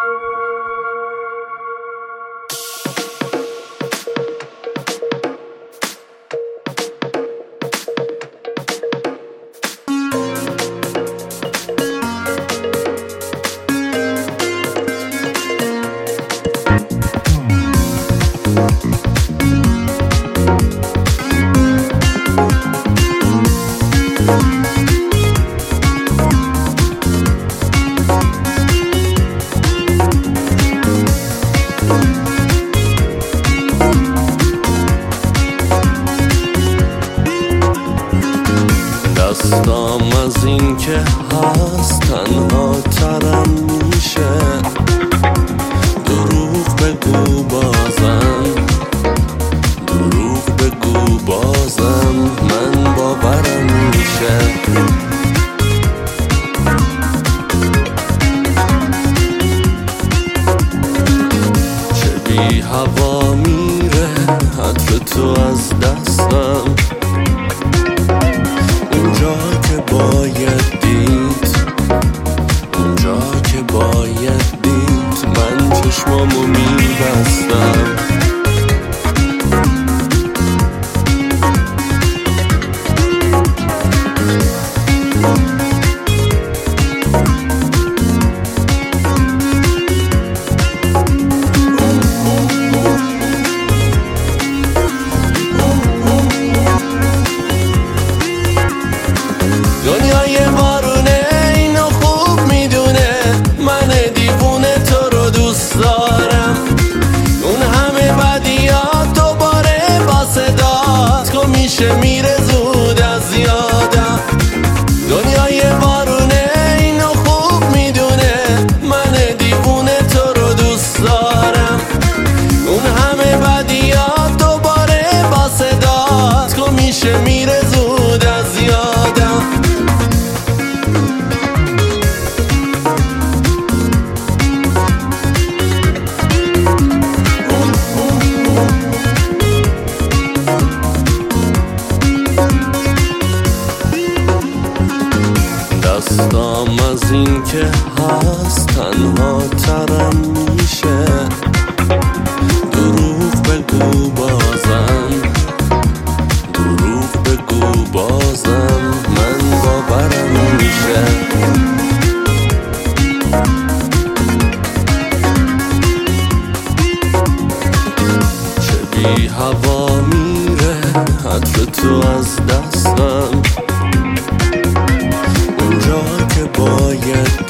دستم از این که هست تنها ترم میشه. دروغ بگو بازم، دروغ بگو بازم، من باورم میشه. چه بی هوا میره عطر تو از دستم، اونجا که باید دید، اونجا که باید دید، من چشمامو میبستم. دنیای بارونه اینو خوب میدونه، من دیوونه تو رو دوست دارم. اون همه بدیات دوباره با صدات که میشه میره زود از یادم. دنیای بارونه اینو خوب میدونه، من دیوونه تو رو دوست دارم. اون همه بدیات دوباره با صدات که میشه میره زود از یادم. دستم از این که هست تنها ترم میشه. دروغ بگو بازم، دروغ بگو بازم، من باورم میشه. چه بی هوا میره عطر تو از دستم، اونجا که باید